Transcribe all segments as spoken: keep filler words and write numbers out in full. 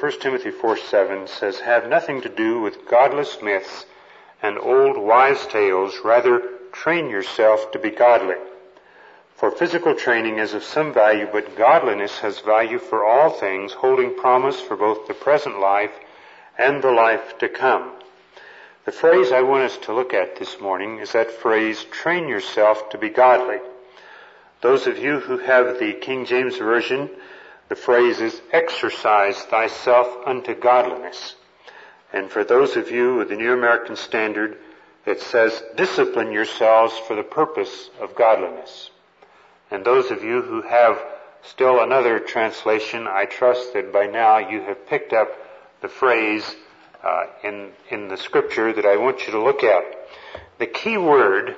First Timothy four seven says, "Have nothing to do with godless myths and old wives' tales. Rather, train yourself to be godly. For physical training is of some value, but godliness has value for all things, holding promise for both the present life and the life to come." The phrase I want us to look at this morning is that phrase, train yourself to be godly. Those of you who have the King James Version, the phrase is, exercise thyself unto godliness. And for those of you with the New American Standard, it says, discipline yourselves for the purpose of godliness. And those of you who have still another translation, I trust that by now you have picked up the phrase uh, in, in the scripture that I want you to look at. The key word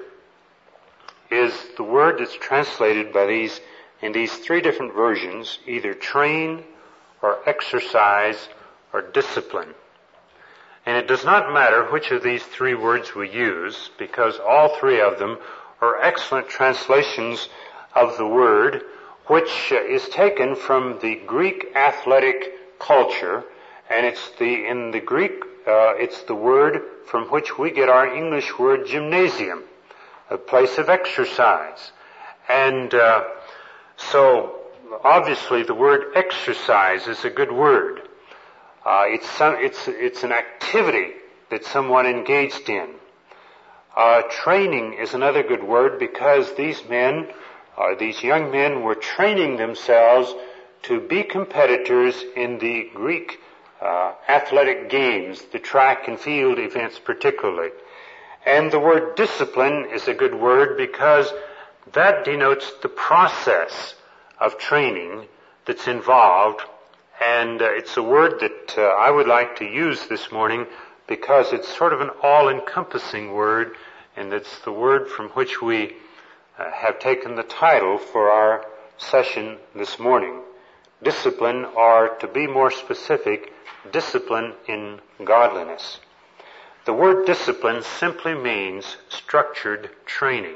is the word that's translated by these in these three different versions, either train or exercise or discipline. And it does not matter which of these three words we use, because all three of them are excellent translations of the word, which is taken from the Greek athletic culture, and it's the in the Greek uh, it's the word from which we get our English word gymnasium, a place of exercise. And uh, so obviously the word exercise is a good word. Uh, it's some, it's it's an activity that someone engaged in. Uh, training is another good word, because these men, uh, these young men, were training themselves to be competitors in the Greek uh, athletic games, the track and field events particularly. And the word discipline is a good word, because that denotes the process of training that's involved. And uh, it's a word that uh, I would like to use this morning, because it's sort of an all-encompassing word, and it's the word from which we uh, have taken the title for our session this morning. Discipline, or to be more specific, discipline in godliness. The word discipline simply means structured training.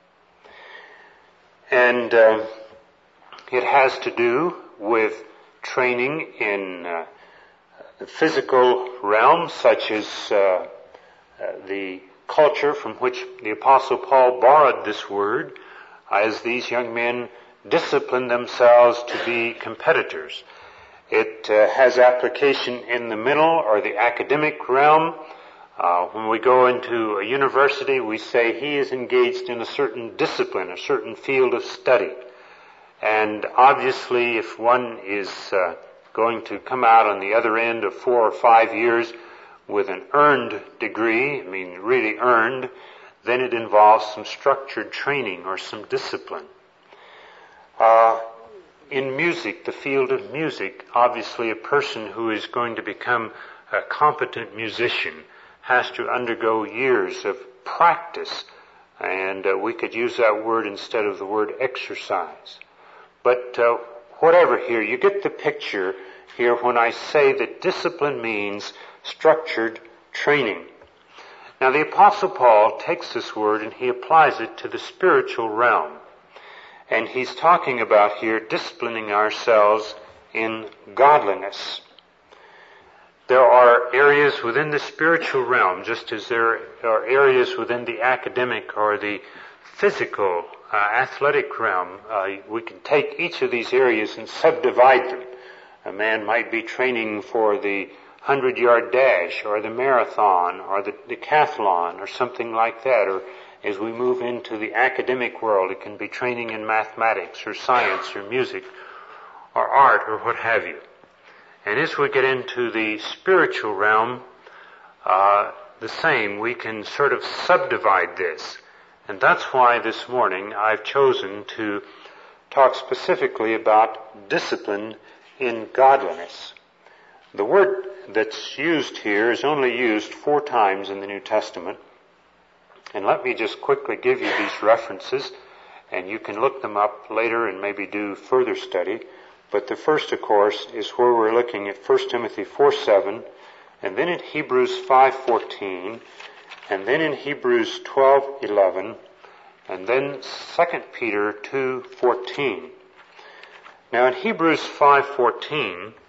And uh, it has to do with training in uh, the physical realm, such as uh, uh, the culture from which the Apostle Paul borrowed this word, as these young men discipline themselves to be competitors. It uh, has application in the mental or the academic realm. Uh, when we go into a university, we say he is engaged in a certain discipline, a certain field of study. And obviously, if one is uh, going to come out on the other end of four or five years with an earned degree, I mean really earned, then it involves some structured training or some discipline. Uh, in music, the field of music, obviously a person who is going to become a competent musician has to undergo years of practice, and uh, we could use that word instead of the word exercise. But uh, whatever here, you get the picture here when I say that discipline means structured training. Now the Apostle Paul takes this word and he applies it to the spiritual realm. And he's talking about here disciplining ourselves in godliness. There are areas within the spiritual realm, just as there are areas within the academic or the physical, uh, athletic realm. Uh, we can take each of these areas and subdivide them. A man might be training for the hundred-yard dash or the marathon or the decathlon or something like that. Or as we move into the academic world, it can be training in mathematics or science or music or art or what have you. And as we get into the spiritual realm, uh, the same, we can sort of subdivide this. And that's why this morning I've chosen to talk specifically about discipline in godliness. The word that's used here is only used four times in the New Testament. And let me just quickly give you these references, and you can look them up later and maybe do further study. But the first, of course, is where we're looking at First Timothy four seven, and then in Hebrews five fourteen, and then in Hebrews twelve eleven, and then Second Peter two fourteen. Now in Hebrews five fourteen,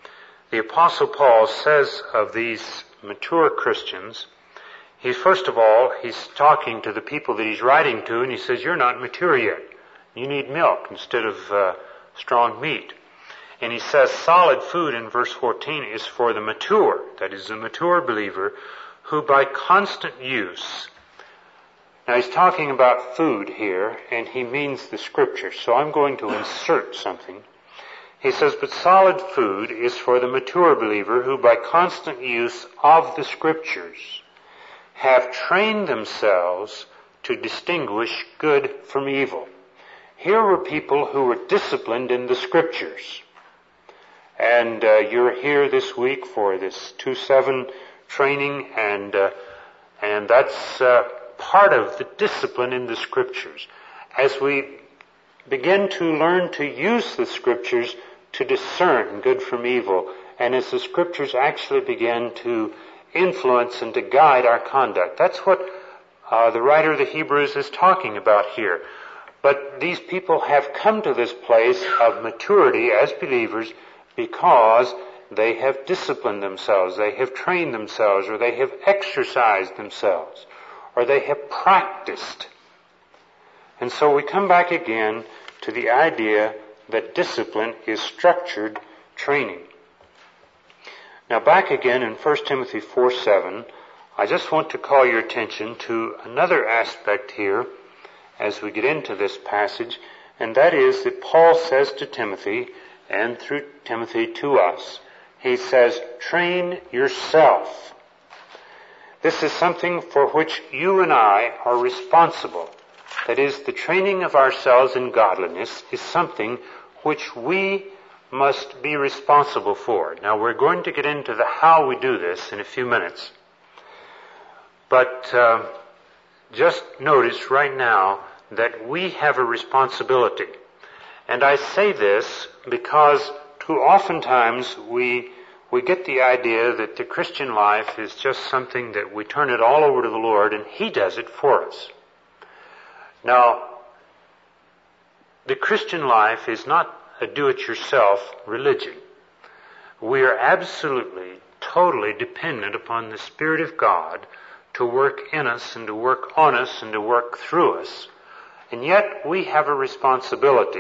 the Apostle Paul says of these mature Christians, he first of all, he's talking to the people that he's writing to, and he says, you're not mature yet. You need milk instead of uh, strong meat. And he says solid food in verse fourteen is for the mature, that is the mature believer, who by constant use. Now he's talking about food here, and he means the Scriptures, so I'm going to insert something. He says, but solid food is for the mature believer who by constant use of the Scriptures have trained themselves to distinguish good from evil. Here were people who were disciplined in the Scriptures. And uh, you're here this week for this two seven training, and uh, and that's uh, part of the discipline in the Scriptures. As we begin to learn to use the Scriptures to discern good from evil, and as the Scriptures actually begin to influence and to guide our conduct. That's what uh, the writer of the Hebrews is talking about here. But these people have come to this place of maturity as believers because they have disciplined themselves, they have trained themselves, or they have exercised themselves, or they have practiced. And so we come back again to the idea that discipline is structured training. Now back again in First Timothy four seven, I just want to call your attention to another aspect here as we get into this passage, and that is that Paul says to Timothy, and through Timothy to us, he says, train yourself. This is something for which you and I are responsible. That is, the training of ourselves in godliness is something which we must be responsible for. Now, we're going to get into the how we do this in a few minutes. But uh, just notice right now that we have a responsibility. And I say this because too oftentimes we we get the idea that the Christian life is just something that we turn it all over to the Lord and He does it for us. Now, the Christian life is not a do-it-yourself religion. We are absolutely, totally dependent upon the Spirit of God to work in us and to work on us and to work through us. And yet we have a responsibility.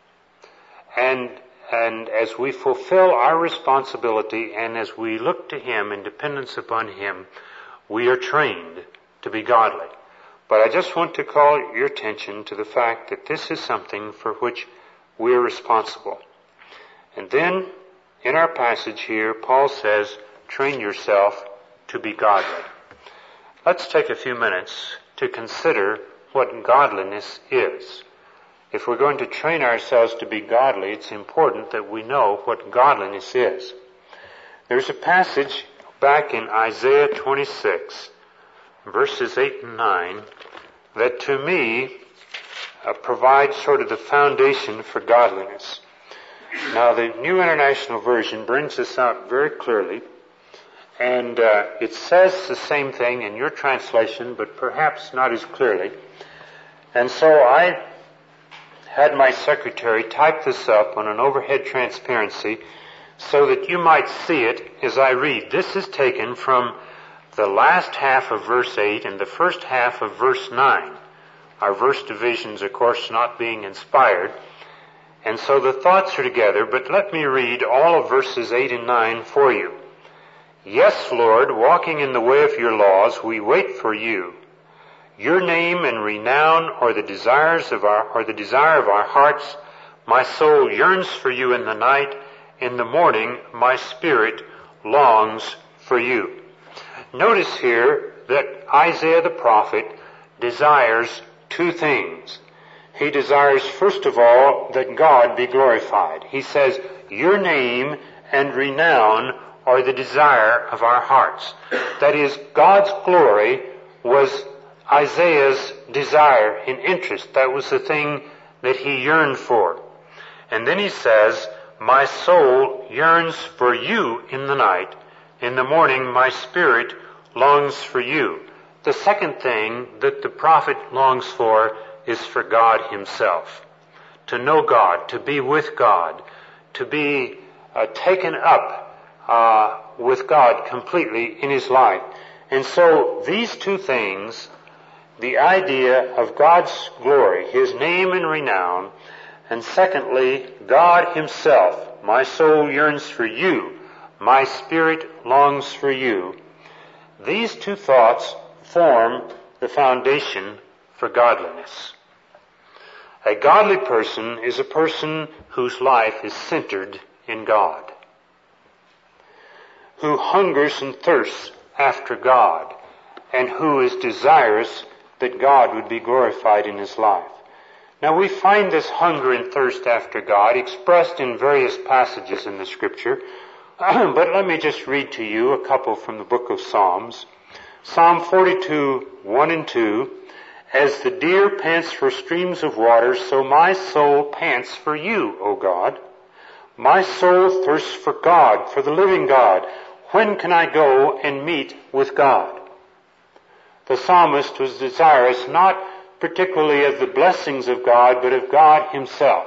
And and as we fulfill our responsibility and as we look to Him in dependence upon Him, we are trained to be godly. But I just want to call your attention to the fact that this is something for which we are responsible. And then, in our passage here, Paul says, train yourself to be godly. Let's take a few minutes to consider what godliness is. If we're going to train ourselves to be godly, it's important that we know what godliness is. There's a passage back in Isaiah twenty-six, verses eight and nine, that to me uh, provides sort of the foundation for godliness. Now, the New International Version brings this out very clearly, and uh, it says the same thing in your translation, but perhaps not as clearly. And so I had my secretary type this up on an overhead transparency so that you might see it as I read. This is taken from the last half of verse eight and the first half of verse nine. Our verse divisions, of course, not being inspired. And so the thoughts are together, but let me read all of verses eight and nine for you. Yes, Lord, walking in the way of your laws, we wait for you. Your name and renown are the desires of our, are the desire of our hearts. My soul yearns for you in the night. In the morning, my spirit longs for you. Notice here that Isaiah the prophet desires two things. He desires, first of all, that God be glorified. He says, your name and renown are the desire of our hearts. That is, God's glory was Isaiah's desire and interest. That was the thing that he yearned for. And then he says, my soul yearns for you in the night. In the morning, my spirit longs for you. The second thing that the prophet longs for is for God Himself. To know God, to be with God, to be uh, taken up with God completely in his life. And so these two things, the idea of God's glory, his name and renown, and secondly, God himself, my soul yearns for you, my spirit longs for you. These two thoughts form the foundation for godliness. A godly person is a person whose life is centered in God, who hungers and thirsts after God, and who is desirous that God would be glorified in his life. Now we find this hunger and thirst after God expressed in various passages in the Scripture, but let me just read to you a couple from the book of Psalms. Psalm forty-two, one and two, as the deer pants for streams of water, so my soul pants for you, O God. My soul thirsts for God, for the living God. When can I go and meet with God? The psalmist was desirous not particularly of the blessings of God, but of God himself.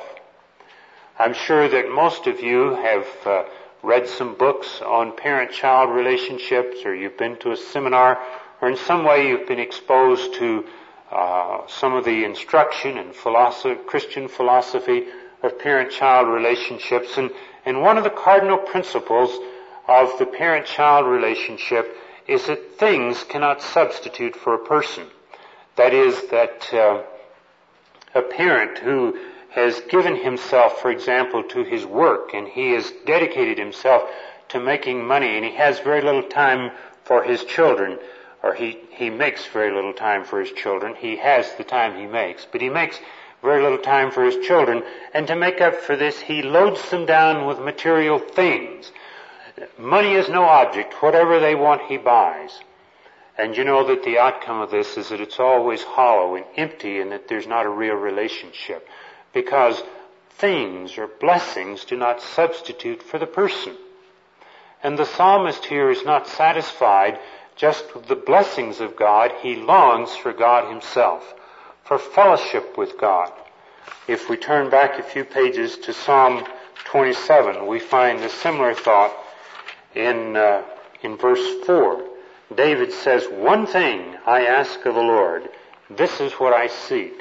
I'm sure that most of you have uh, read some books on parent-child relationships, or you've been to a seminar, or in some way you've been exposed to uh, some of the instruction and philosophy, Christian philosophy of parent-child relationships. And, and one of the cardinal principles of the parent-child relationship is that things cannot substitute for a person. That is, that uh, a parent who has given himself, for example, to his work, and he has dedicated himself to making money, and he has very little time for his children, or he, he makes very little time for his children. He has the time he makes, but he makes very little time for his children, and to make up for this, he loads them down with material things. Money is no object. Whatever they want, he buys. And you know that the outcome of this is that it's always hollow and empty, and that there's not a real relationship. Because things or blessings do not substitute for the person. And the psalmist here is not satisfied just with the blessings of God. He longs for God himself, for fellowship with God. If we turn back a few pages to Psalm twenty-seven, we find a similar thought in uh, in verse four. David says, "One thing I ask of the Lord, this is what I seek."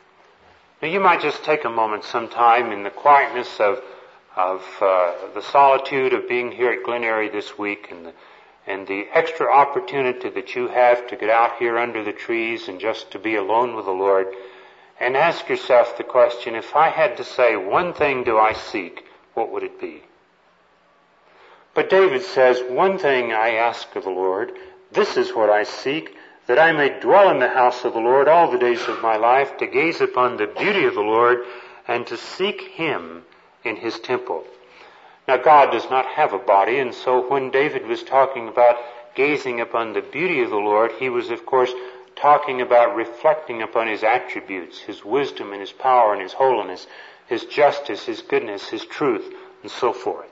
Now you might just take a moment sometime in the quietness of of uh, the solitude of being here at Glen Eyrie this week, and the, and the extra opportunity that you have to get out here under the trees and just to be alone with the Lord, and ask yourself the question, if I had to say one thing do I seek, what would it be? But David says, "One thing I ask of the Lord, this is what I seek, that I may dwell in the house of the Lord all the days of my life, to gaze upon the beauty of the Lord, and to seek him in his temple." Now God does not have a body, and so when David was talking about gazing upon the beauty of the Lord, he was of course talking about reflecting upon his attributes, his wisdom and his power and his holiness, his justice, his goodness, his truth, and so forth.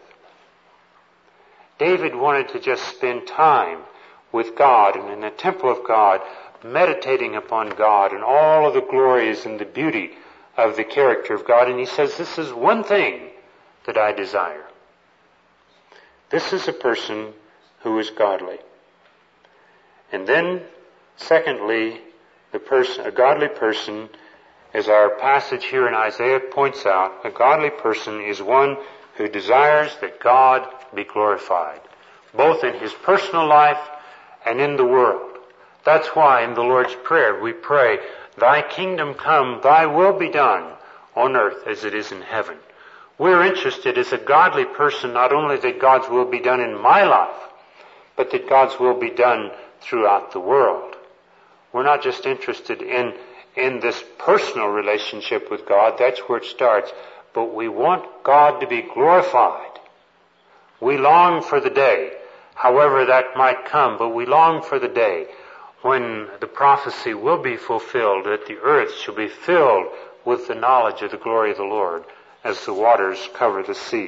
David wanted to just spend time with God and in the temple of God, meditating upon God and all of the glories and the beauty of the character of God. And he says, this is one thing that I desire. This is a person who is godly. And then, secondly, the person, a godly person, as our passage here in Isaiah points out, a godly person is one who desires that God be glorified, both in his personal life and in the world. That's why in the Lord's Prayer we pray, "Thy kingdom come, thy will be done on earth as it is in heaven." We're interested as a godly person not only that God's will be done in my life, but that God's will be done throughout the world. We're not just interested in, in this personal relationship with God, that's where it starts, but we want God to be glorified. We long for the day, however that might come, but we long for the day when the prophecy will be fulfilled, that the earth shall be filled with the knowledge of the glory of the Lord as the waters cover the sea.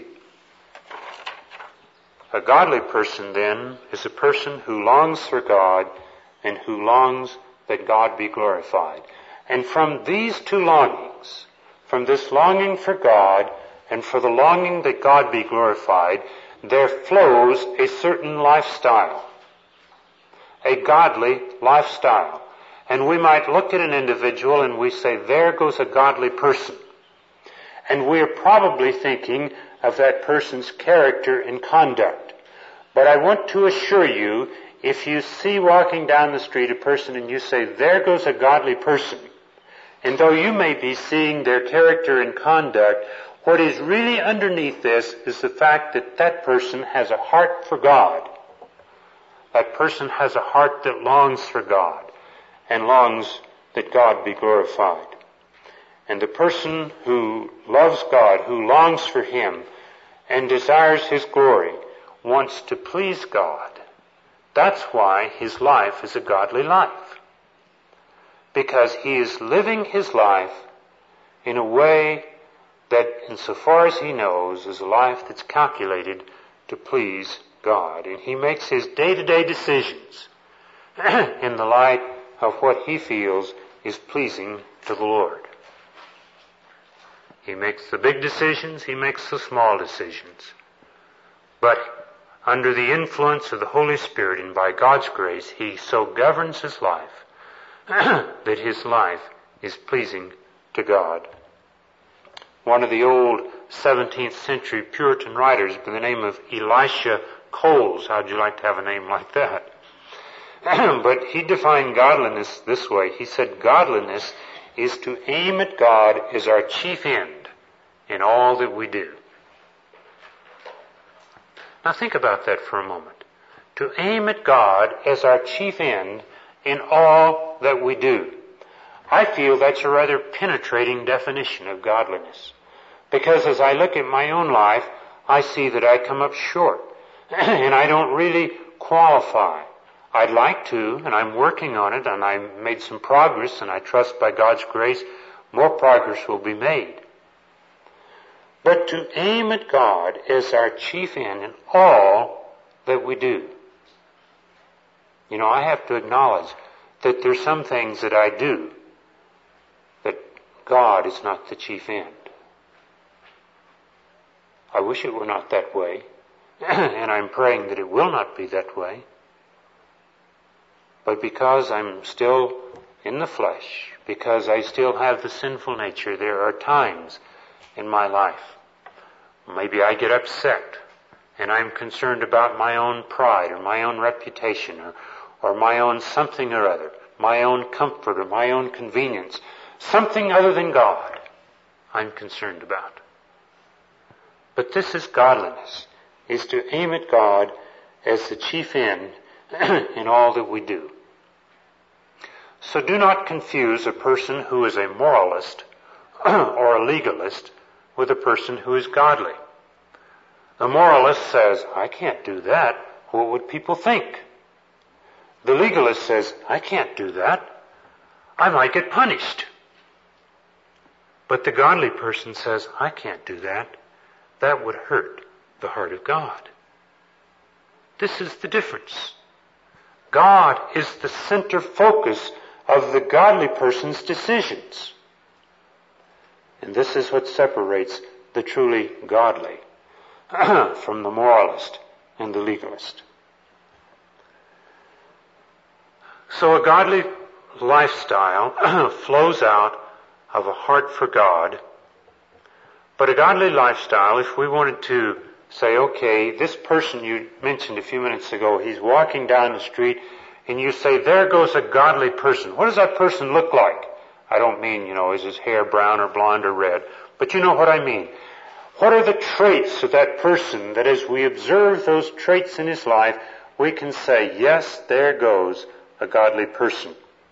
A godly person, then, is a person who longs for God and who longs that God be glorified. And from these two longings, from this longing for God and for the longing that God be glorified, there flows a certain lifestyle, a godly lifestyle. And we might look at an individual and we say, there goes a godly person. And we are probably thinking of that person's character and conduct. But I want to assure you, if you see walking down the street a person and you say, there goes a godly person, and though you may be seeing their character and conduct, what is really underneath this is the fact that that person has a heart for God. That person has a heart that longs for God and longs that God be glorified. And the person who loves God, who longs for Him and desires His glory, wants to please God. That's why his life is a godly life. Because he is living his life in a way that, insofar as he knows, is a life that's calculated to please God. And he makes his day-to-day decisions in the light of what he feels is pleasing to the Lord. He makes the big decisions, he makes the small decisions. But under the influence of the Holy Spirit and by God's grace, he so governs his life that his life is pleasing to God. One of the old seventeenth century Puritan writers by the name of Elisha Coles, how'd you like to have a name like that? But he defined godliness this way. He said, godliness is to aim at God as our chief end in all that we do. Now think about that for a moment. To aim at God as our chief end in all that we do. I feel that's a rather penetrating definition of godliness. Because as I look at my own life, I see that I come up short. And I don't really qualify. I'd like to, and I'm working on it, and I made some progress, and I trust by God's grace more progress will be made. But to aim at God as our chief end in all that we do. You know, I have to acknowledge that there's some things that I do that God is not the chief end. I wish it were not that way, and I'm praying that it will not be that way. But because I'm still in the flesh, because I still have the sinful nature, there are times in my life maybe I get upset and I'm concerned about my own pride or my own reputation or, or my own something or other, my own comfort or my own convenience, something other than God I'm concerned about. But this is godliness, is to aim at God as the chief end in all that we do. So do not confuse a person who is a moralist or a legalist with a person who is godly. The moralist says, I can't do that. What would people think? The legalist says, I can't do that. I might get punished. But the godly person says, I can't do that. That would hurt the heart of God. This is the difference. God is the center focus of the godly person's decisions. And this is what separates the truly godly from the moralist and the legalist. So a godly lifestyle flows out of a heart for God. But a godly lifestyle, if we wanted to say, okay, this person you mentioned a few minutes ago, he's walking down the street, and you say, there goes a godly person. What does that person look like? I don't mean, you know, is his hair brown or blonde or red, but you know what I mean. What are the traits of that person that as we observe those traits in his life, we can say, yes, there goes a godly person.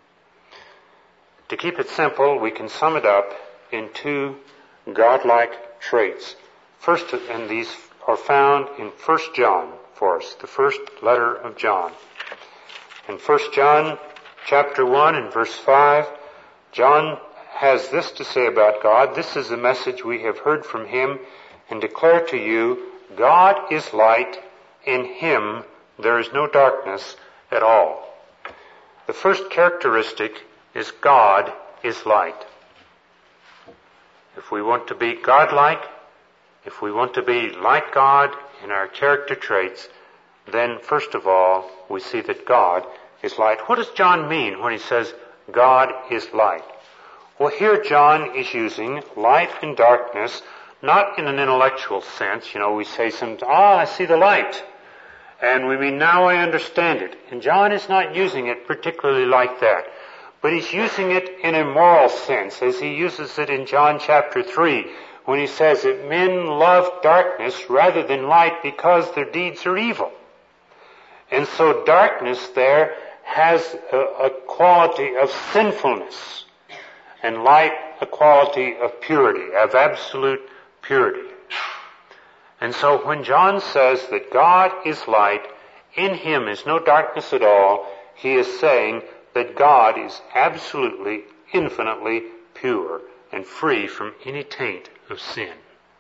To keep it simple, we can sum it up in two godlike traits. First, and these are found in First John for us, the first letter of John. In First John chapter one and verse five, John has this to say about God. This is the message we have heard from him and declare to you, God is light, in him there is no darkness at all. The first characteristic is God is light. If we want to be godlike, if we want to be like God in our character traits, then first of all, we see that God is light. What does John mean when he says God is light? Well, here John is using light and darkness, not in an intellectual sense. You know, we say sometimes, ah, I see the light. And we mean, now I understand it. And John is not using it particularly like that. But he's using it in a moral sense, as he uses it in John chapter three, when he says that men love darkness rather than light because their deeds are evil. And so darkness there has a, a quality of sinfulness, and light a quality of purity, of absolute purity. And so when John says that God is light, in him is no darkness at all, he is saying that God is absolutely, infinitely pure and free from any taint of sin.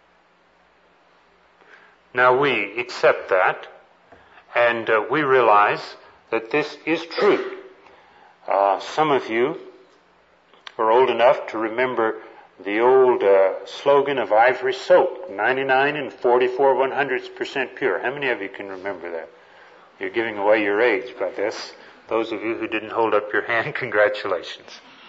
Now we accept that, and uh, we realize that this is true. Uh, some of you are old enough to remember the old uh, slogan of Ivory Soap, ninety-nine and forty-four one hundredths percent pure. How many of you can remember that? You're giving away your age by this. Those of you who didn't hold up your hand, congratulations.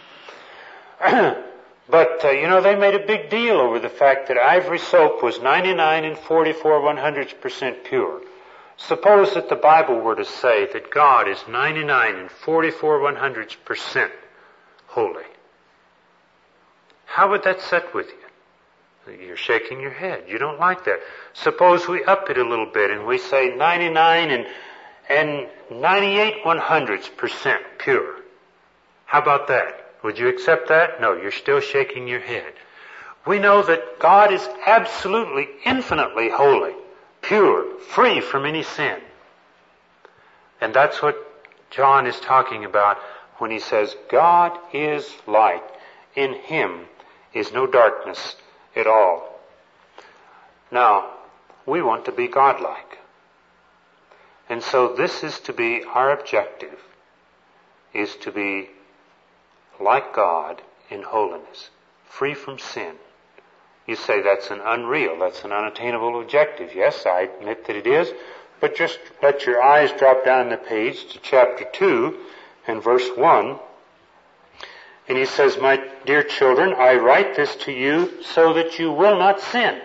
But, uh, you know, they made a big deal over the fact that Ivory Soap was ninety-nine and forty-four one hundredths percent pure. Suppose that the Bible were to say that God is ninety-nine and forty-four one hundredths percent holy. How would that sit with you? You're shaking your head. You don't like that. Suppose we up it a little bit and we say ninety-nine and, and ninety-eight one hundredths percent pure. How about that? Would you accept that? No, you're still shaking your head. We know that God is absolutely, infinitely holy, pure, free from any sin. And that's what John is talking about when he says, God is light. In him is no darkness at all. Now, we want to be godlike. And so this is to be our objective, is to be like God in holiness, free from sin. You say that's an unreal, that's an unattainable objective. Yes, I admit that it is, but just let your eyes drop down the page to chapter two and verse one. And he says, my dear children, I write this to you so that you will not sin.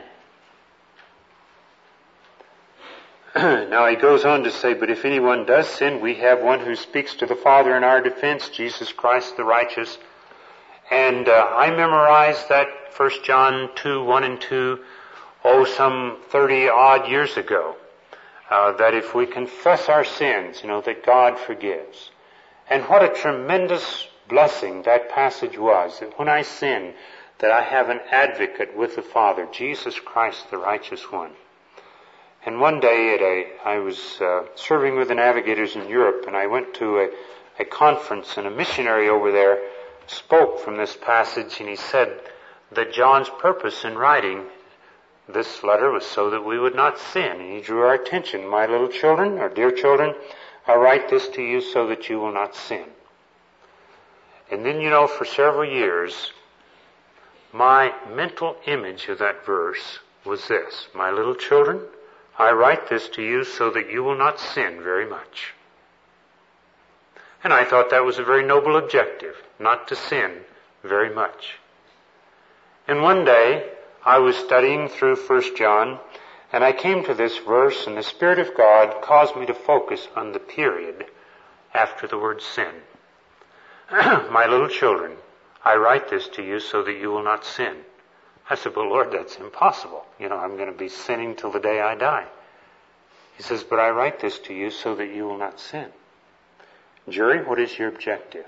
Now he goes on to say, but if anyone does sin, we have one who speaks to the Father in our defense, Jesus Christ the righteous. And uh, I memorized that First John two, one and two, oh, some thirty odd years ago. Uh, that if we confess our sins, you know, that God forgives. And what a tremendous blessing that passage was, that when I sin, that I have an advocate with the Father, Jesus Christ the righteous one. And one day at a, I was uh, serving with the navigators in Europe, and I went to a, a conference, and a missionary over there spoke from this passage, and he said that John's purpose in writing this letter was so that we would not sin. And he drew our attention, my little children, or dear children, I write this to you so that you will not sin. And then, you know, for several years, my mental image of that verse was this, my little children, I write this to you so that you will not sin very much. And I thought that was a very noble objective, not to sin very much. And one day, I was studying through First John, and I came to this verse, and the Spirit of God caused me to focus on the period after the word sin. My little children, I write this to you so that you will not sin. I said, but Lord, that's impossible. You know, I'm going to be sinning till the day I die. He says, but I write this to you so that you will not sin. Jury, what is your objective?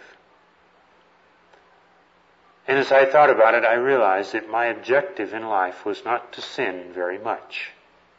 And as I thought about it, I realized that my objective in life was not to sin very much.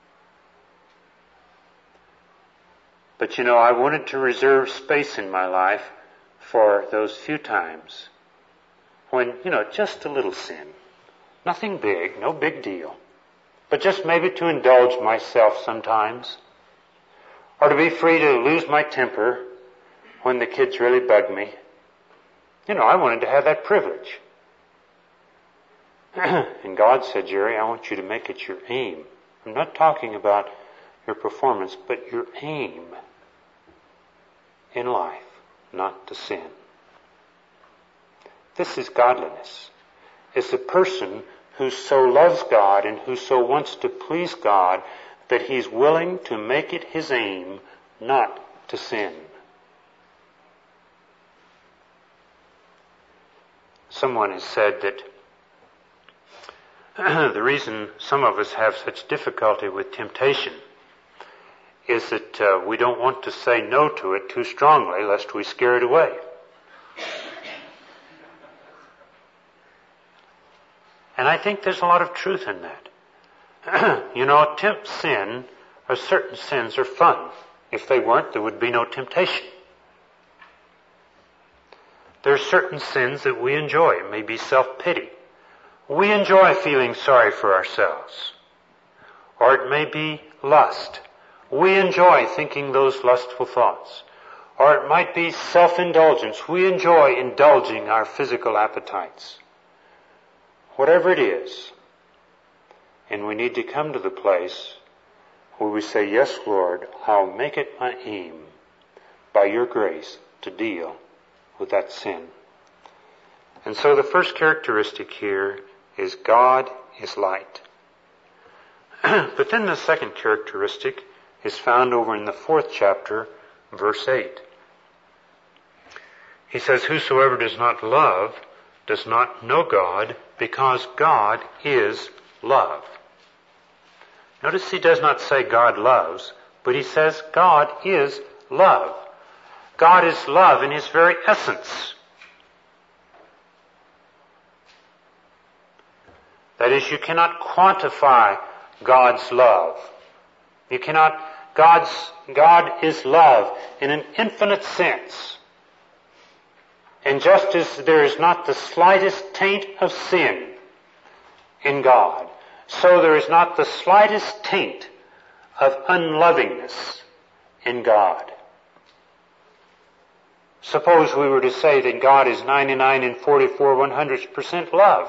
But you know, I wanted to reserve space in my life for those few times when, you know, just a little sin. Nothing big, no big deal. But just maybe to indulge myself sometimes. Or to be free to lose my temper when the kids really bug me. You know, I wanted to have that privilege. And God said, Jerry, I want you to make it your aim. I'm not talking about your performance, but your aim in life, not to sin. This is godliness. It's a person who so loves God and who so wants to please God that he's willing to make it his aim not to sin. Someone has said that the reason some of us have such difficulty with temptation is that uh, we don't want to say no to it too strongly lest we scare it away. And I think there's a lot of truth in that. You know, tempt sin, or certain sins are fun. If they weren't, there would be no temptation. There are certain sins that we enjoy. It may be self-pity. We enjoy feeling sorry for ourselves. Or it may be lust. We enjoy thinking those lustful thoughts. Or it might be self-indulgence. We enjoy indulging our physical appetites. Whatever it is. And we need to come to the place where we say, yes, Lord, I'll make it my aim by your grace to deal with that sin. And so the first characteristic here is God is light. But then the second characteristic is found over in the fourth chapter, verse eight. He says, whosoever does not love does not know God, because God is love. Notice he does not say God loves, but he says God is love. God is love in his very essence. That is, you cannot quantify God's love. You cannot, God's, God is love in an infinite sense. And just as there is not the slightest taint of sin in God, so there is not the slightest taint of unlovingness in God. Suppose we were to say that God is ninety-nine and forty-four one hundredths percent love.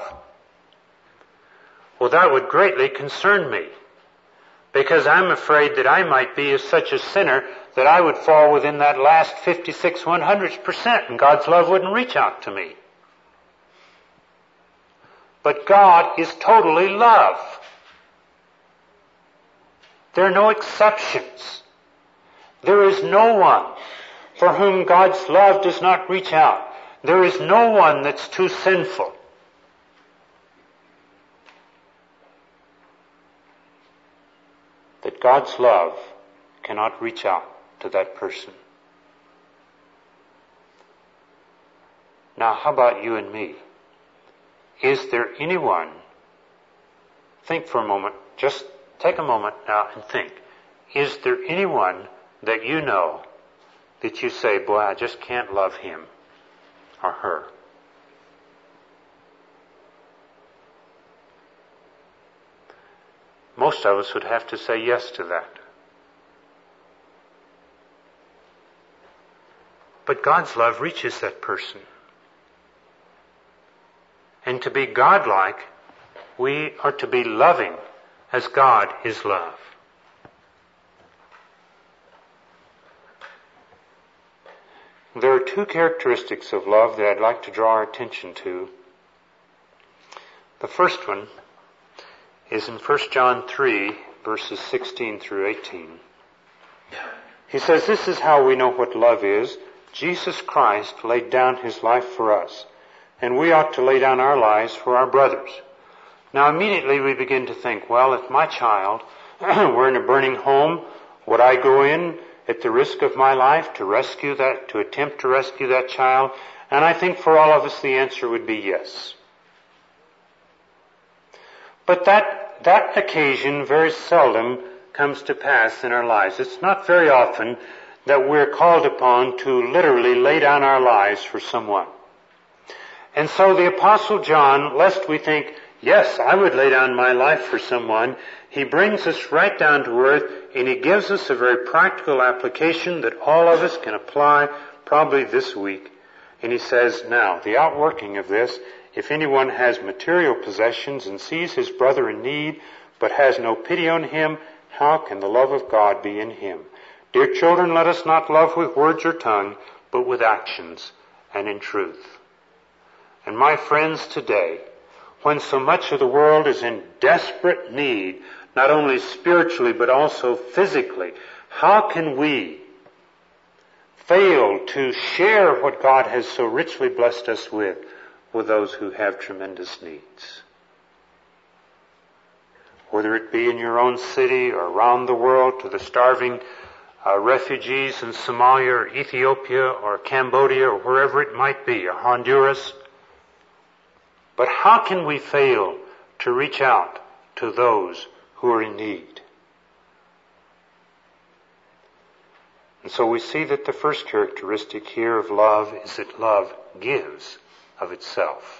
Well, that would greatly concern me, because I'm afraid that I might be such a sinner that I would fall within that last fifty-six one hundredths percent and God's love wouldn't reach out to me. But God is totally love. There are no exceptions. There is no one for whom God's love does not reach out. There is no one that's too sinful. That God's love cannot reach out to that person. Now, how about you and me? Is there anyone, think for a moment, just take a moment now and think, is there anyone that you know that you say, boy, I just can't love him or her? Most of us would have to say yes to that. But God's love reaches that person. And to be godlike, we are to be loving as God is love. There are two characteristics of love that I'd like to draw our attention to. The first one is in First John three, verses sixteen through eighteen. He says, this is how we know what love is. Jesus Christ laid down his life for us, and we ought to lay down our lives for our brothers. Now immediately we begin to think, well, if my child were in a burning home, would I go in at the risk of my life to rescue that, to attempt to rescue that child? And I think for all of us the answer would be yes. But that, that occasion very seldom comes to pass in our lives. It's not very often that we're called upon to literally lay down our lives for someone. And so the Apostle John, lest we think, yes, I would lay down my life for someone, he brings us right down to earth and he gives us a very practical application that all of us can apply probably this week. And he says, now, the outworking of this, if anyone has material possessions and sees his brother in need, but has no pity on him, how can the love of God be in him? Dear children, let us not love with words or tongue, but with actions and in truth. And my friends, today, when so much of the world is in desperate need, not only spiritually but also physically, how can we fail to share what God has so richly blessed us with, with those who have tremendous needs? Whether it be in your own city or around the world, to the starving uh, refugees in Somalia or Ethiopia or Cambodia or wherever it might be, or Honduras. But how can we fail to reach out to those who are in need? And so we see that the first characteristic here of love is that love gives of itself.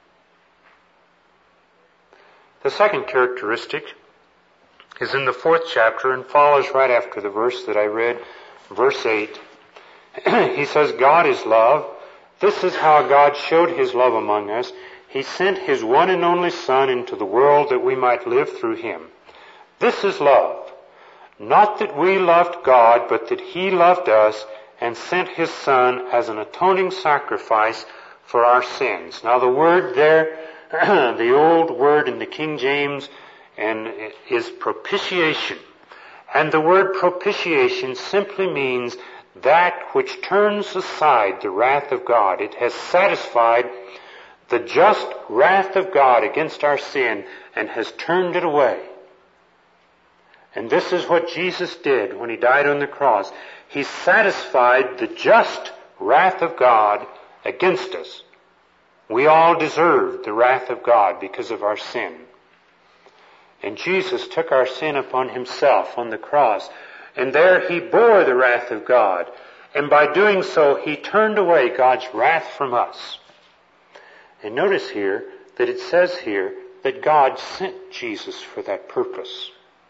The second characteristic is in the fourth chapter and follows right after the verse that I read, verse eight. He says, God is love. This is how God showed his love among us. He sent his one and only Son into the world that we might live through him. This is love. Not that we loved God, but that he loved us and sent his Son as an atoning sacrifice for our sins. Now the word there, the old word in the King James, and is propitiation. And the word propitiation simply means that which turns aside the wrath of God. It has satisfied the just wrath of God against our sin and has turned it away. And this is what Jesus did when he died on the cross. He satisfied the just wrath of God against us. We all deserved the wrath of God because of our sin. And Jesus took our sin upon himself on the cross. And there he bore the wrath of God. And by doing so, he turned away God's wrath from us. And notice here that it says here that God sent Jesus for that purpose.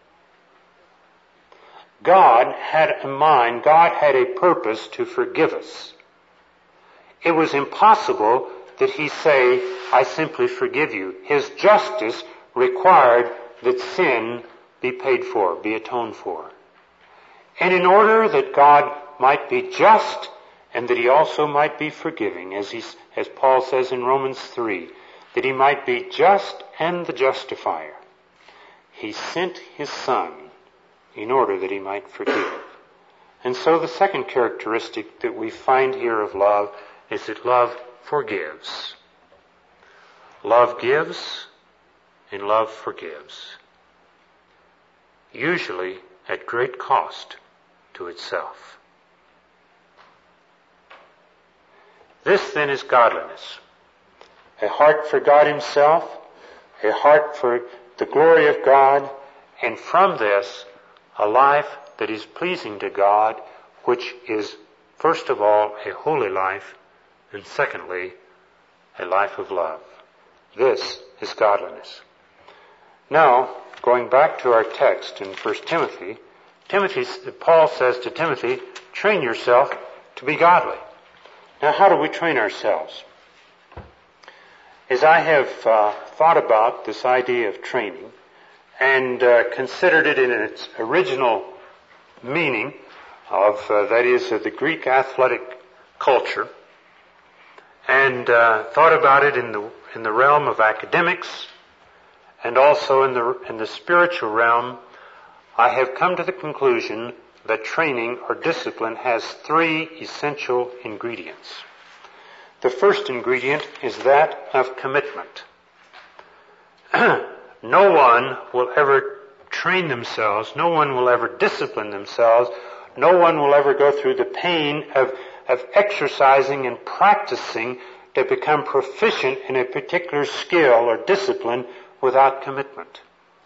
God had a mind, God had a purpose to forgive us. It was impossible that he say, I simply forgive you. His justice required that sin be paid for, be atoned for. And in order that God might be just and that he also might be forgiving, as he, as Paul says in Romans three, that he might be just and the justifier, he sent his Son in order that he might forgive. And so the second characteristic that we find here of love is that love forgives. Love gives and love forgives. Usually at great cost to itself. This then is godliness. A heart for God himself, a heart for the glory of God, and from this, a life that is pleasing to God, which is, first of all, a holy life, and secondly, a life of love. This is godliness. Now, going back to our text in First Timothy, Timothy, Paul says to Timothy, train yourself to be godly. Now, how do we train ourselves? As I have uh, thought about this idea of training and uh, considered it in its original meaning of, uh, that is, of the Greek athletic culture, and uh, thought about it in the in the realm of academics and also in the in the spiritual realm, I have come to the conclusion that training or discipline has three essential ingredients. The first ingredient is that of commitment. No one will ever train themselves, no one will ever discipline themselves, no one will ever go through the pain of, of exercising and practicing to become proficient in a particular skill or discipline without commitment.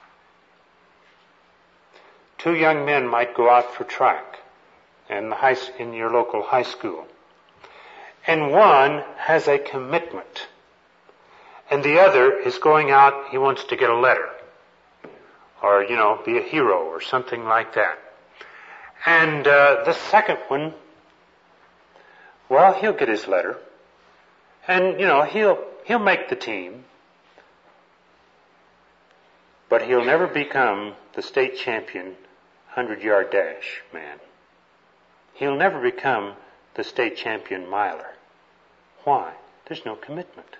Two young men might go out for track in, the high, in your local high school. And one has a commitment. And the other is going out, he wants to get a letter. Or, you know, be a hero or something like that. And uh, the second one, well, he'll get his letter. And, you know, he'll he'll make the team. But he'll never become the state champion hundred-yard dash man. He'll never become the state champion miler. Why? There's no commitment.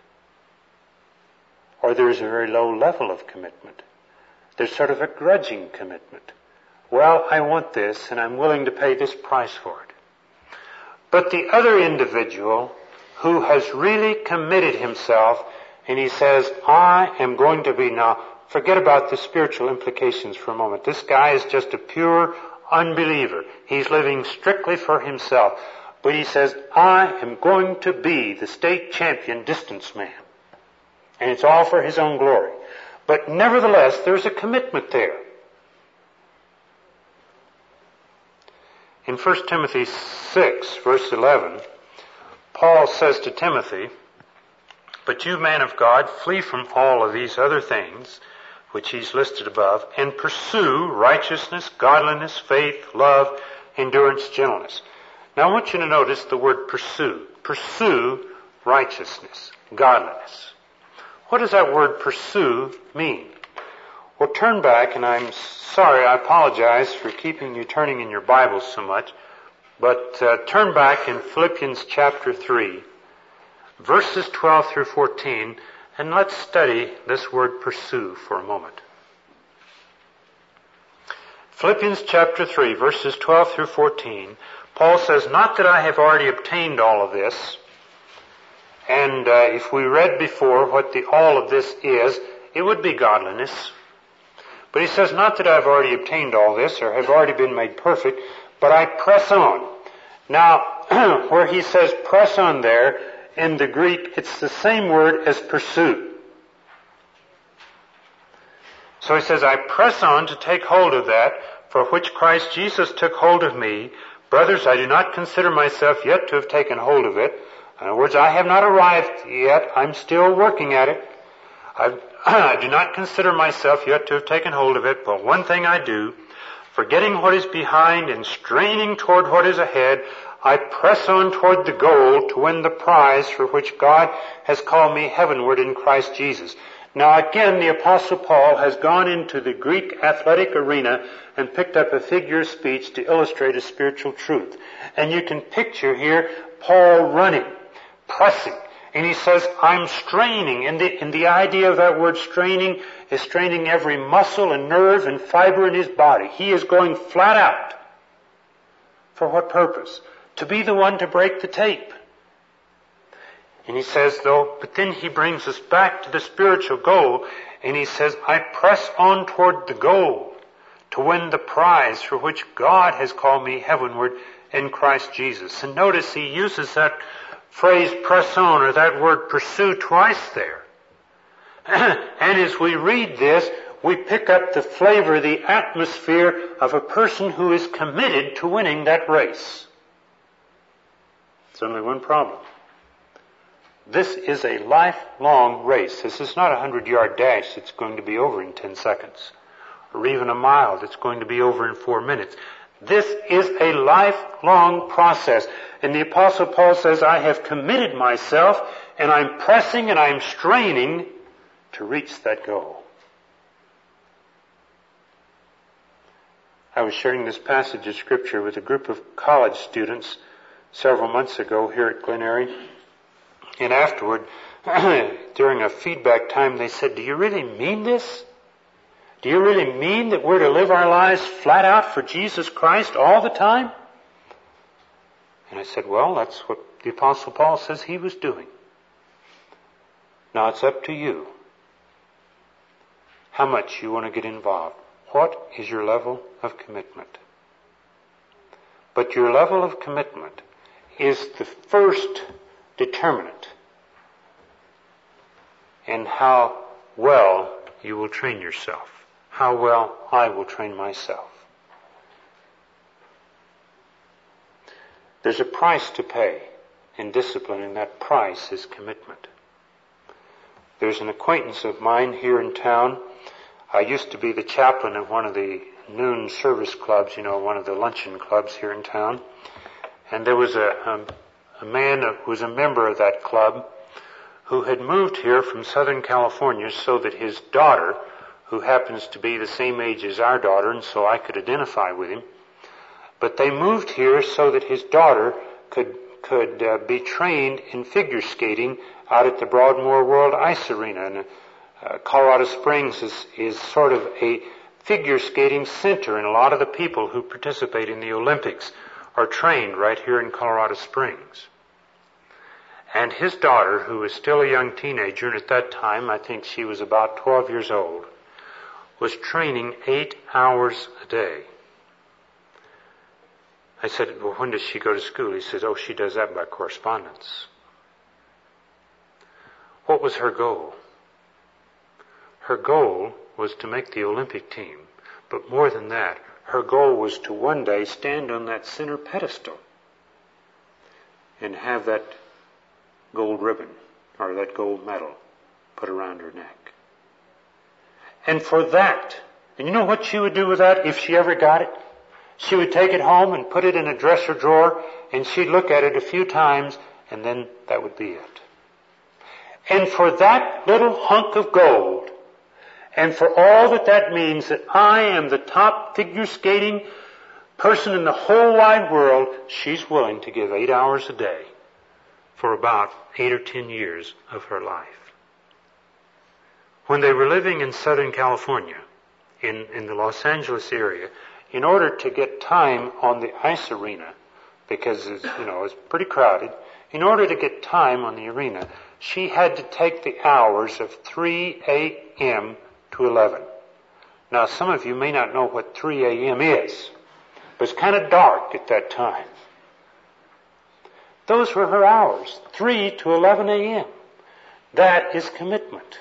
Or there's a very low level of commitment. There's sort of a grudging commitment. Well, I want this, and I'm willing to pay this price for it. But the other individual who has really committed himself, and he says, I am going to be now, forget about the spiritual implications for a moment. This guy is just a pure unbeliever. He's living strictly for himself. But he says, I am going to be the state champion distance man. And it's all for his own glory. But nevertheless, there's a commitment there. In First Timothy six, verse eleven, Paul says to Timothy, but you, man of God, flee from all of these other things, which he's listed above, and pursue righteousness, godliness, faith, love, endurance, gentleness. Now I want you to notice the word pursue. Pursue righteousness, godliness. What does that word pursue mean? Well, turn back, and I'm sorry, I apologize for keeping you turning in your Bibles so much, but uh, turn back in Philippians chapter three, verses twelve through fourteen, and let's study this word pursue for a moment. Philippians chapter three, verses twelve through fourteen, Paul says, not that I have already obtained all of this, and uh, if we read before what the all of this is, it would be godliness. But he says, not that I've already obtained all this or have already been made perfect, but I press on. Now, where he says press on there, in the Greek, it's the same word as pursue. So he says, I press on to take hold of that for which Christ Jesus took hold of me. Brothers, I do not consider myself yet to have taken hold of it. In other words, I have not arrived yet. I'm still working at it. I've, I do not consider myself yet to have taken hold of it, but one thing I do, forgetting what is behind and straining toward what is ahead, I press on toward the goal to win the prize for which God has called me heavenward in Christ Jesus. Now again, the Apostle Paul has gone into the Greek athletic arena and picked up a figure of speech to illustrate a spiritual truth. And you can picture here Paul running, pressing. And he says, I'm straining. And the, and the idea of that word straining is straining every muscle and nerve and fiber in his body. He is going flat out. For what purpose? To be the one to break the tape. And he says, though, but then he brings us back to the spiritual goal, and he says, I press on toward the goal to win the prize for which God has called me heavenward in Christ Jesus. And notice he uses that phrase press on, or that word pursue, twice there. And as we read this, we pick up the flavor, the atmosphere of a person who is committed to winning that race. There's only one problem. This is a lifelong race. This is not a hundred-yard dash that's going to be over in ten seconds, or even a mile that's going to be over in four minutes. This is a lifelong process. And the Apostle Paul says, I have committed myself, and I'm pressing and I'm straining to reach that goal. I was sharing this passage of Scripture with a group of college students several months ago here at Glen Eyrie. And afterward, during a feedback time, they said, do you really mean this? Do you really mean that we're to live our lives flat out for Jesus Christ all the time? And I said, well, that's what the Apostle Paul says he was doing. Now it's up to you how much you want to get involved. What is your level of commitment? But your level of commitment is the first determinant in how well you will train yourself, how well I will train myself. There's a price to pay in discipline, and that price is commitment. There's an acquaintance of mine here in town. I used to be the chaplain at one of the noon service clubs, you know, one of the luncheon clubs here in town. And there was a, a, a man who was a member of that club who had moved here from Southern California so that his daughter who happens to be the same age as our daughter, and so I could identify with him. But they moved here so that his daughter could could uh, be trained in figure skating out at the Broadmoor World Ice Arena. And uh, Colorado Springs is, is sort of a figure skating center, and a lot of the people who participate in the Olympics are trained right here in Colorado Springs. And his daughter, who was still a young teenager, and at that time I think she was about twelve years old, was training eight hours a day. I said, well, when does she go to school? He says, oh, she does that by correspondence. What was her goal? Her goal was to make the Olympic team. But more than that, her goal was to one day stand on that center pedestal and have that gold ribbon or that gold medal put around her neck. And for that, and you know what she would do with that if she ever got it? She would take it home and put it in a dresser drawer, and she'd look at it a few times, and then that would be it. And for that little hunk of gold, and for all that that means, that I am the top figure skating person in the whole wide world, she's willing to give eight hours a day for about eight or ten years of her life. When they were living in Southern California, in, in the Los Angeles area, in order to get time on the ice arena, because it's, you know, it's pretty crowded, in order to get time on the arena, she had to take the hours of three a.m. to eleven. Now, some of you may not know what three a.m. is, but it's kind of dark at that time. Those were her hours, three to eleven a.m. That is commitment.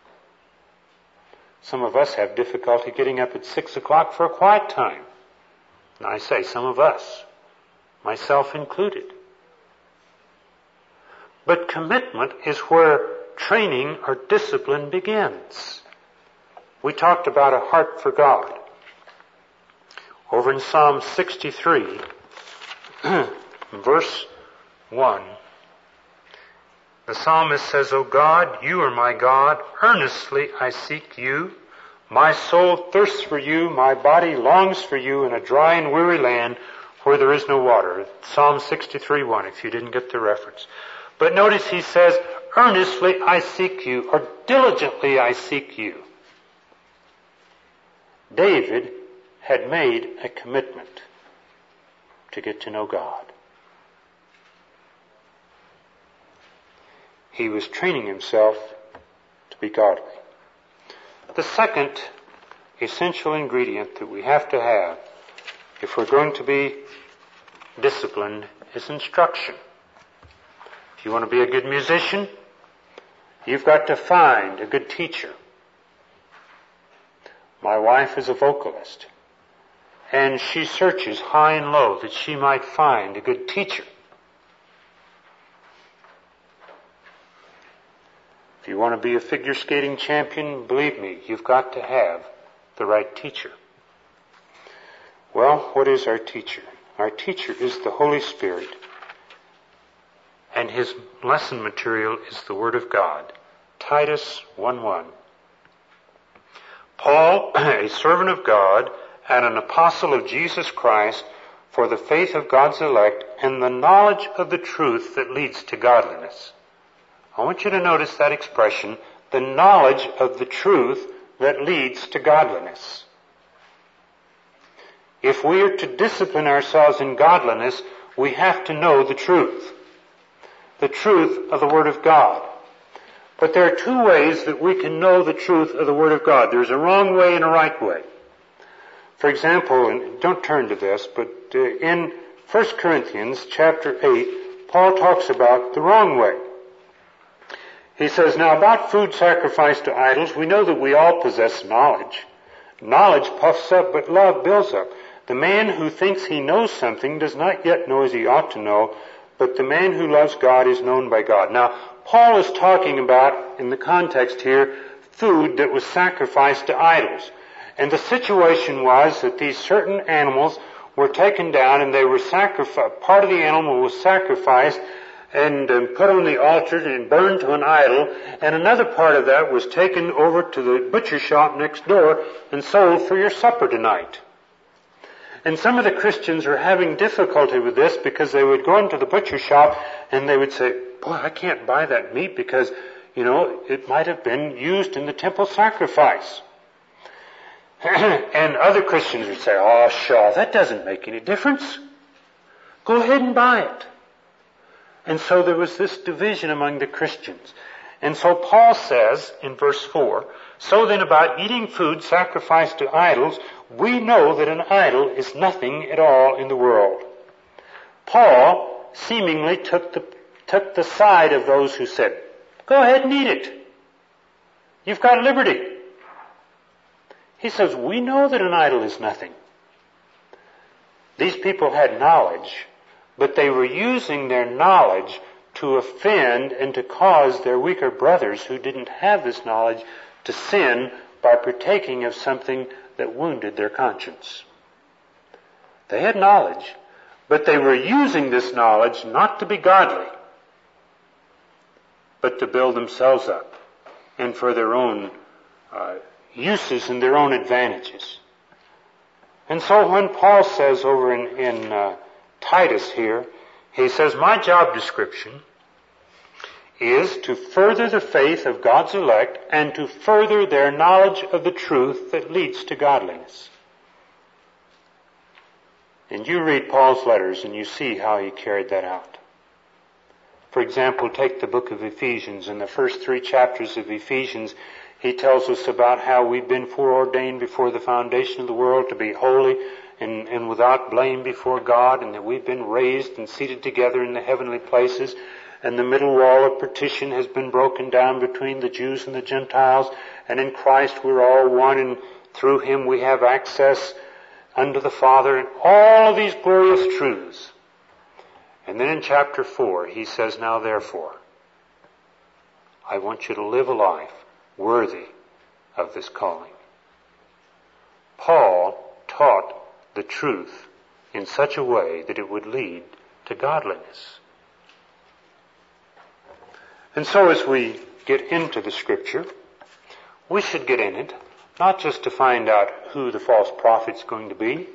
Some of us have difficulty getting up at six o'clock for a quiet time. And I say some of us, myself included. But commitment is where training or discipline begins. We talked about a heart for God. Over in Psalm sixty-three, verse one, the psalmist says, O God, you are my God. Earnestly I seek you. My soul thirsts for you. My body longs for you in a dry and weary land where there is no water. Psalm sixty-three one, if you didn't get the reference. But notice he says, earnestly I seek you, or diligently I seek you. David had made a commitment to get to know God. He was training himself to be godly. The second essential ingredient that we have to have if we're going to be disciplined is instruction. If you want to be a good musician, you've got to find a good teacher. My wife is a vocalist, and she searches high and low that she might find a good teacher. If you want to be a figure skating champion, believe me, you've got to have the right teacher. Well, what is our teacher? Our teacher is the Holy Spirit, and his lesson material is the Word of God. Titus one one. Paul, a servant of God and an apostle of Jesus Christ, for the faith of God's elect and the knowledge of the truth that leads to godliness. I want you to notice that expression, the knowledge of the truth that leads to godliness. If we are to discipline ourselves in godliness, we have to know the truth. The truth of the Word of God. But there are two ways that we can know the truth of the Word of God. There's a wrong way and a right way. For example, and don't turn to this, but uh, in First Corinthians chapter eight, Paul talks about the wrong way. He says, now about food sacrificed to idols, we know that we all possess knowledge. Knowledge puffs up, but love builds up. The man who thinks he knows something does not yet know as he ought to know, but the man who loves God is known by God. Now, Paul is talking about, in the context here, food that was sacrificed to idols. And the situation was that these certain animals were taken down and they were sacrificed. Part of the animal was sacrificed, and um, put on the altar and burned to an idol, and another part of that was taken over to the butcher shop next door and sold for your supper tonight. And some of the Christians are having difficulty with this because they would go into the butcher shop and they would say, boy, I can't buy that meat because, you know, it might have been used in the temple sacrifice. And other Christians would say, oh, sure, that doesn't make any difference. Go ahead and buy it. And so there was this division among the Christians. And so Paul says in verse four, so then about eating food sacrificed to idols, we know that an idol is nothing at all in the world. Paul seemingly took the, took the side of those who said, go ahead and eat it. You've got liberty. He says, we know that an idol is nothing. These people had knowledge, but they were using their knowledge to offend and to cause their weaker brothers who didn't have this knowledge to sin by partaking of something that wounded their conscience. They had knowledge, but they were using this knowledge not to be godly, but to build themselves up and for their own uh, uses and their own advantages. And so when Paul says over in, in uh, Titus here, he says, my job description is to further the faith of God's elect and to further their knowledge of the truth that leads to godliness. And you read Paul's letters and you see how he carried that out. For example, take the book of Ephesians. In the first three chapters of Ephesians, he tells us about how we've been foreordained before the foundation of the world to be holy and, and without blame before God, and that we've been raised and seated together in the heavenly places, and the middle wall of partition has been broken down between the Jews and the Gentiles, and in Christ we're all one, and through Him we have access unto the Father, and all of these glorious truths. And then in chapter four, he says, now therefore, I want you to live a life worthy of this calling. Paul taught the truth in such a way that it would lead to godliness. And so as we get into the Scripture, we should get in it not just to find out who the false prophet's going to be,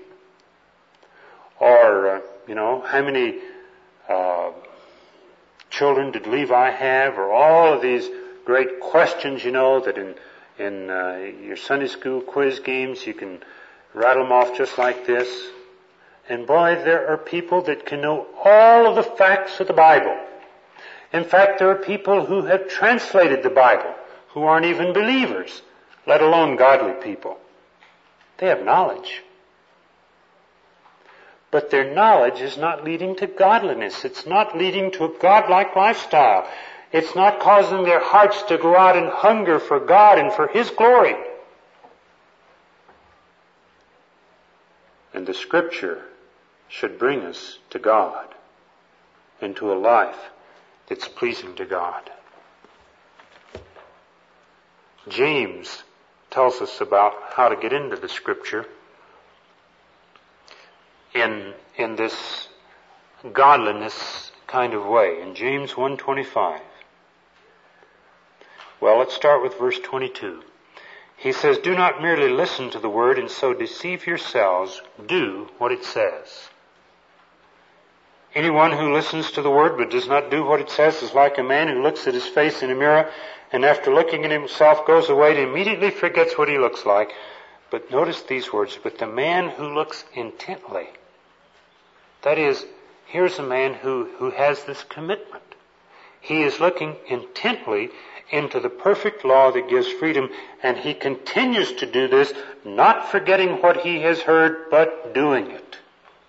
or, uh, you know, how many uh, children did Levi have, or all of these great questions, you know, that in in uh, your Sunday school quiz games you can rattle them off just like this. And boy, there are people that can know all of the facts of the Bible. In fact, there are people who have translated the Bible who aren't even believers, let alone godly people. They have knowledge. But their knowledge is not leading to godliness. It's not leading to a godlike lifestyle. It's not causing their hearts to go out and hunger for God and for His glory. And the Scripture should bring us to God and to a life that's pleasing to God. James tells us about how to get into the Scripture in in this godliness kind of way. In James one twenty-five. Well, let's start with verse twenty-two. He says, do not merely listen to the word and so deceive yourselves. Do what it says. Anyone who listens to the word but does not do what it says is like a man who looks at his face in a mirror and after looking at himself goes away and immediately forgets what he looks like. But notice these words, but the man who looks intently. That is, here's a man who, who has this commitment. He is looking intently into the perfect law that gives freedom, and he continues to do this, not forgetting what he has heard, but doing it.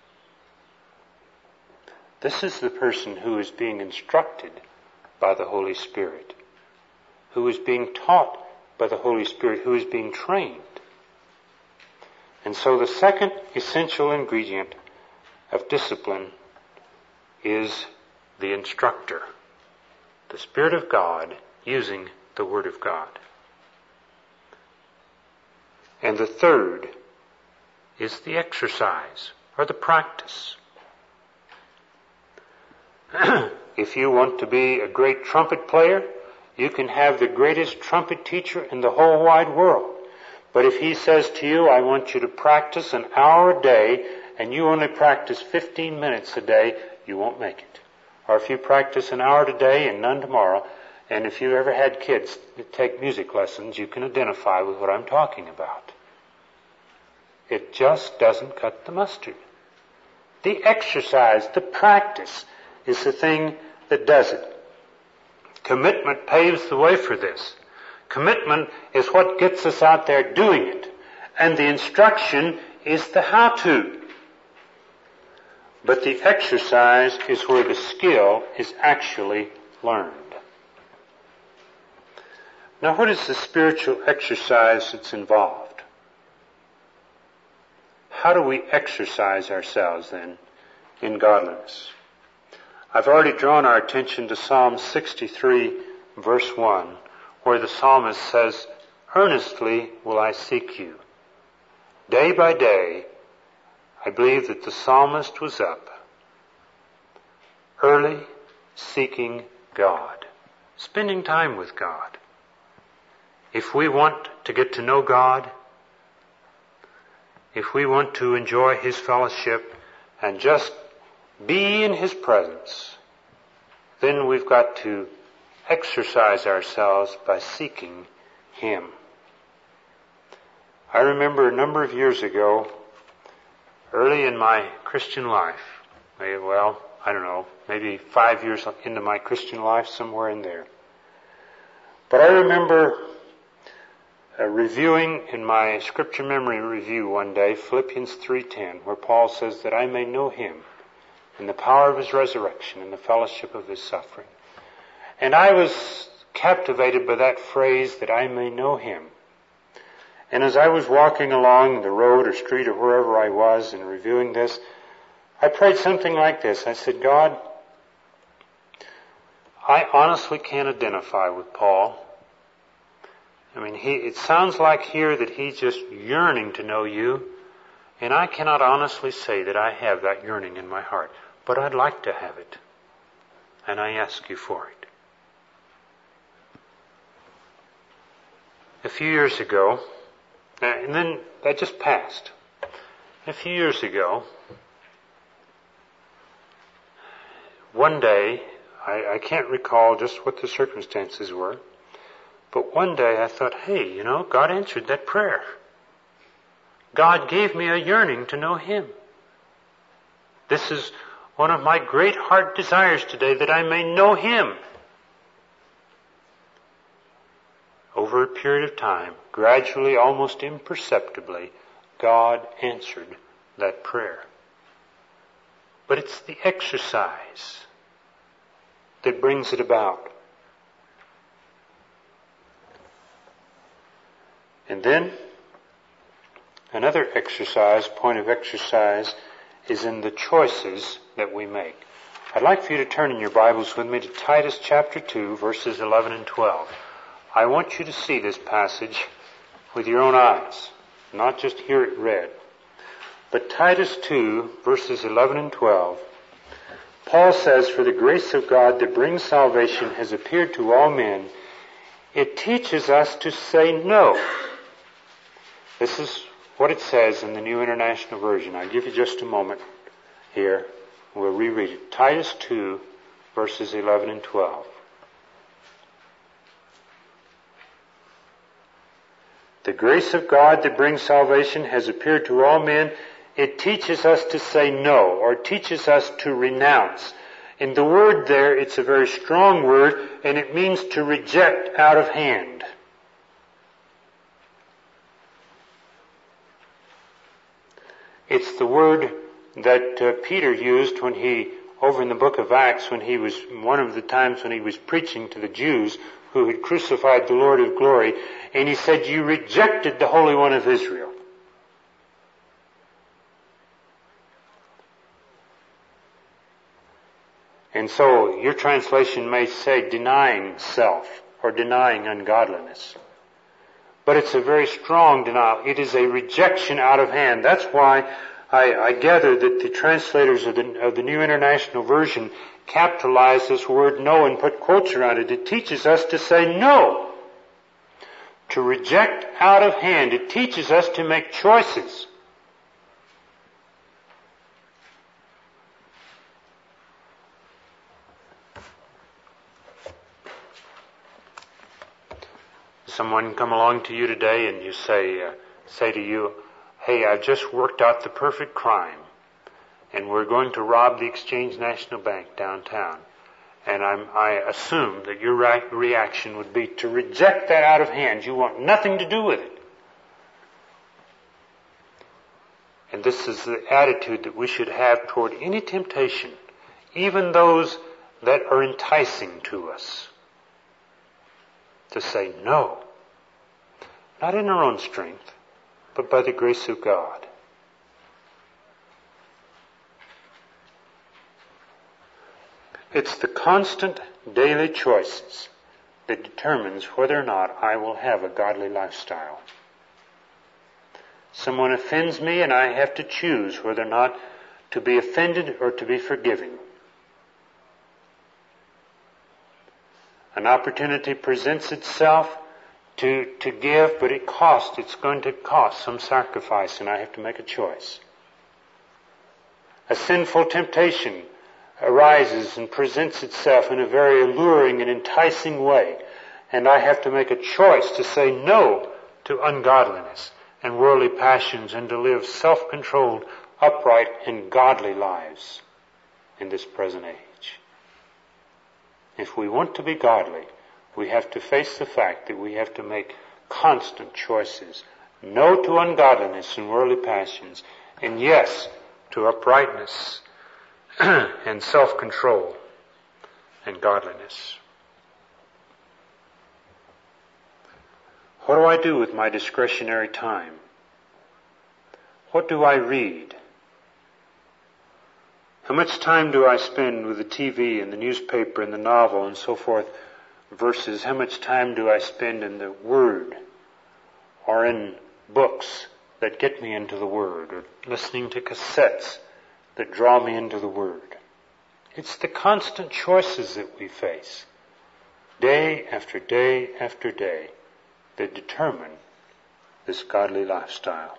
This is the person who is being instructed by the Holy Spirit, who is being taught by the Holy Spirit, who is being trained. And so the second essential ingredient of discipline is the instructor, the Spirit of God using the Word of God. And the third is the exercise or the practice. If you want to be a great trumpet player, you can have the greatest trumpet teacher in the whole wide world. But if he says to you, I want you to practice an hour a day, and you only practice fifteen minutes a day, you won't make it. Or if you practice an hour today and none tomorrow, and if you ever had kids that take music lessons, you can identify with what I'm talking about. It just doesn't cut the mustard. The exercise, the practice, is the thing that does it. Commitment paves the way for this. Commitment is what gets us out there doing it. And the instruction is the how-to. But the exercise is where the skill is actually learned. Now, what is the spiritual exercise that's involved? How do we exercise ourselves, then, in godliness? I've already drawn our attention to Psalm sixty-three, verse one, where the psalmist says, earnestly will I seek you. Day by day, I believe that the psalmist was up, early seeking God, spending time with God. If we want to get to know God, if we want to enjoy His fellowship and just be in His presence, then we've got to exercise ourselves by seeking Him. I remember a number of years ago, early in my Christian life, well, I don't know, maybe five years into my Christian life, somewhere in there. But I remember uh, reviewing in my scripture memory review one day, Philippians three ten, where Paul says that I may know Him in the power of His resurrection and the fellowship of His suffering. And I was captivated by that phrase, that I may know Him. And as I was walking along the road or street or wherever I was and reviewing this, I prayed something like this. I said, God, I honestly can't identify with Paul. I mean, he, it sounds like here that he's just yearning to know you, and I cannot honestly say that I have that yearning in my heart, but I'd like to have it, and I ask you for it. A few years ago, and then that just passed. A few years ago, one day, I, I can't recall just what the circumstances were, but one day I thought, hey, you know, God answered that prayer. God gave me a yearning to know Him. This is one of my great heart desires today, that I may know Him. Over a period of time, gradually, almost imperceptibly, God answered that prayer. But it's the exercise that brings it about. And then, another exercise, point of exercise, is in the choices that we make. I'd like for you to turn in your Bibles with me to Titus chapter two, verses eleven and twelve. I want you to see this passage with your own eyes, not just hear it read. But Titus two, verses eleven and twelve, Paul says, for the grace of God that brings salvation has appeared to all men. It teaches us to say no. This is what it says in the New International Version. I'll give you just a moment here. We'll reread it. Titus two, verses eleven and twelve. The grace of God that brings salvation has appeared to all men. It teaches us to say no, or teaches us to renounce. In the word there, it's a very strong word, and it means to reject out of hand. It's the word that uh, Peter used when he, over in the book of Acts, when he was, one of the times when he was preaching to the Jews who had crucified the Lord of glory, and he said, you rejected the Holy One of Israel. And so your translation may say denying self or denying ungodliness. But it's a very strong denial. It is a rejection out of hand. That's why I, I gather that the translators of the, of the New International Version capitalize this word no and put quotes around it. It teaches us to say no. To reject out of hand. It teaches us to make choices. Someone come along to you today and you say, uh, say to you, hey, I've just worked out the perfect crime, and we're going to rob the Exchange National Bank downtown. And I'm, I assume that your re- reaction would be to reject that out of hand. You want nothing to do with it. And this is the attitude that we should have toward any temptation, even those that are enticing to us. To say no. Not in our own strength, but by the grace of God. It's the constant daily choices that determines whether or not I will have a godly lifestyle. Someone offends me and I have to choose whether or not to be offended or to be forgiving. An opportunity presents itself to, to give, but it costs, it's going to cost some sacrifice, and I have to make a choice. A sinful temptation arises and presents itself in a very alluring and enticing way, and I have to make a choice to say no to ungodliness and worldly passions and to live self-controlled, upright, and godly lives in this present age. If we want to be godly, we have to face the fact that we have to make constant choices. No to ungodliness and worldly passions, and yes to uprightness and self-control and godliness. What do I do with my discretionary time? What do I read? How much time do I spend with the T V and the newspaper and the novel and so forth versus how much time do I spend in the Word or in books that get me into the Word or listening to cassettes that draw me into the Word? It's the constant choices that we face day after day after day that determine this godly lifestyle.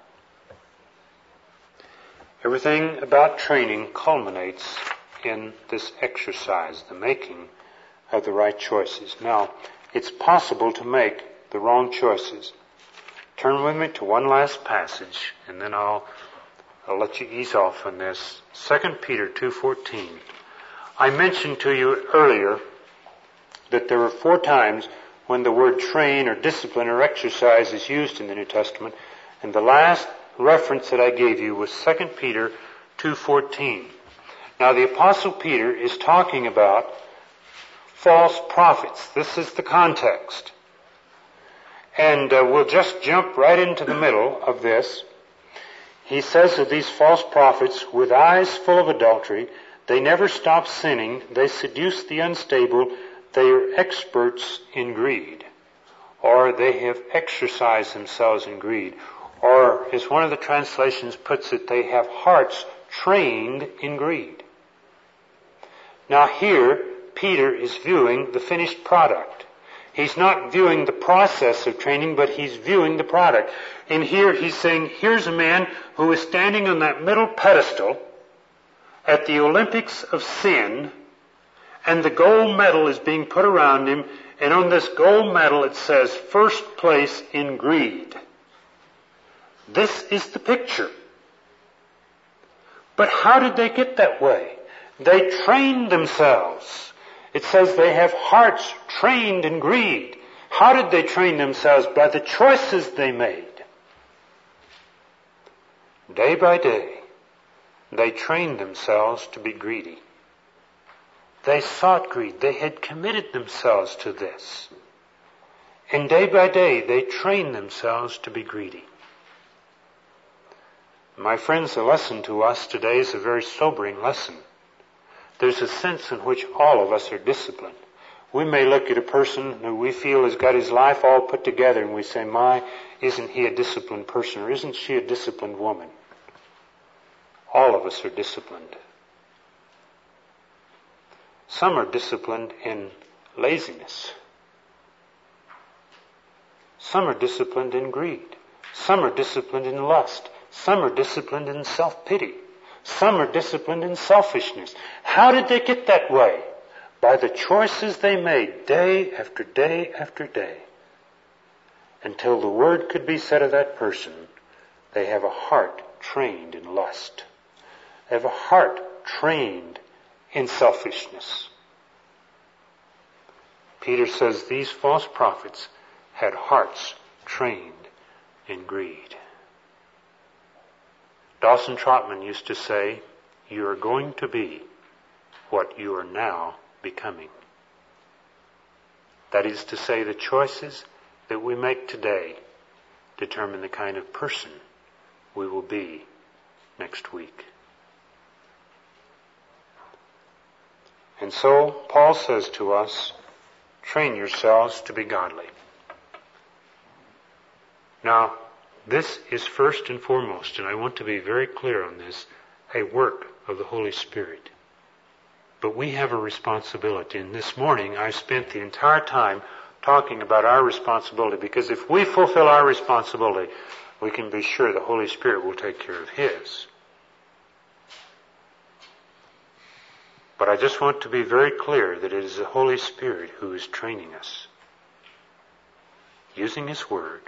Everything about training culminates in this exercise, the making of the right choices. Now, it's possible to make the wrong choices. Turn with me to one last passage, and then I'll, I'll let you ease off on this. Second Peter two fourteen. I mentioned to you earlier that there are four times when the word train or discipline or exercise is used in the New Testament, and the last reference that I gave you was Second Peter two fourteen. Now the Apostle Peter is talking about false prophets. This is the context. And uh, we'll just jump right into the middle of this. He says of these false prophets, with eyes full of adultery, they never stop sinning, they seduce the unstable, they are experts in greed. Or they have exercised themselves in greed. Or, as one of the translations puts it, they have hearts trained in greed. Now here, Peter is viewing the finished product. He's not viewing the process of training, but he's viewing the product. And here he's saying, here's a man who is standing on that middle pedestal at the Olympics of sin, and the gold medal is being put around him, and on this gold medal it says, first place in greed. This is the picture. But how did they get that way? They trained themselves. It says they have hearts trained in greed. How did they train themselves? By the choices they made. Day by day, they trained themselves to be greedy. They sought greed. They had committed themselves to this. And day by day, they trained themselves to be greedy. My friends, the lesson to us today is a very sobering lesson. There's a sense in which all of us are disciplined. We may look at a person who we feel has got his life all put together and we say, my, isn't he a disciplined person, or isn't she a disciplined woman? all of us are disciplined. Some are disciplined in laziness. Some are disciplined in greed. Some are disciplined in lust. Some are disciplined in self-pity. Some are disciplined in selfishness. How did they get that way? By the choices they made day after day after day. Until the word could be said of that person, they have a heart trained in lust. They have a heart trained in selfishness. Peter says these false prophets had hearts trained in greed. Dawson Trotman used to say, you are going to be what you are now becoming. That is to say, the choices that we make today determine the kind of person we will be next week. And so, Paul says to us, train yourselves to be godly. Now, this is first and foremost, and I want to be very clear on this, a work of the Holy Spirit. But we have a responsibility, and this morning I spent the entire time talking about our responsibility, because if we fulfill our responsibility, we can be sure the Holy Spirit will take care of His. But I just want to be very clear that it is the Holy Spirit who is training us, using His Word,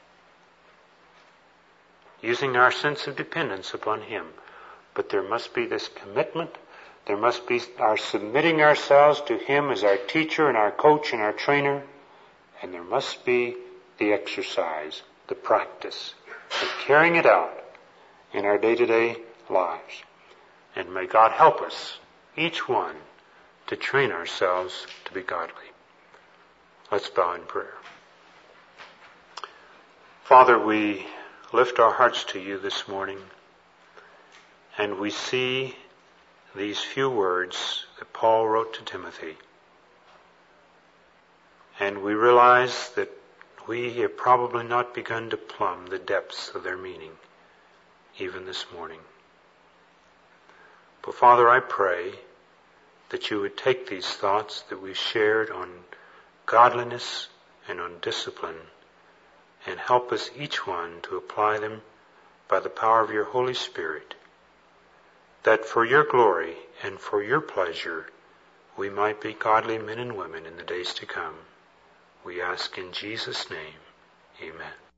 using our sense of dependence upon Him. But there must be this commitment. There must be our submitting ourselves to Him as our teacher and our coach and our trainer. And there must be the exercise, the practice, the carrying it out in our day-to-day lives. And may God help us, each one, to train ourselves to be godly. Let's bow in prayer. Father, we lift our hearts to You this morning, and we see these few words that Paul wrote to Timothy. And we realize that we have probably not begun to plumb the depths of their meaning, even this morning. But Father, I pray that You would take these thoughts that we've shared on godliness and on discipline and help us each one to apply them by the power of Your Holy Spirit, that for Your glory and for Your pleasure we might be godly men and women in the days to come. We ask in Jesus' name, amen.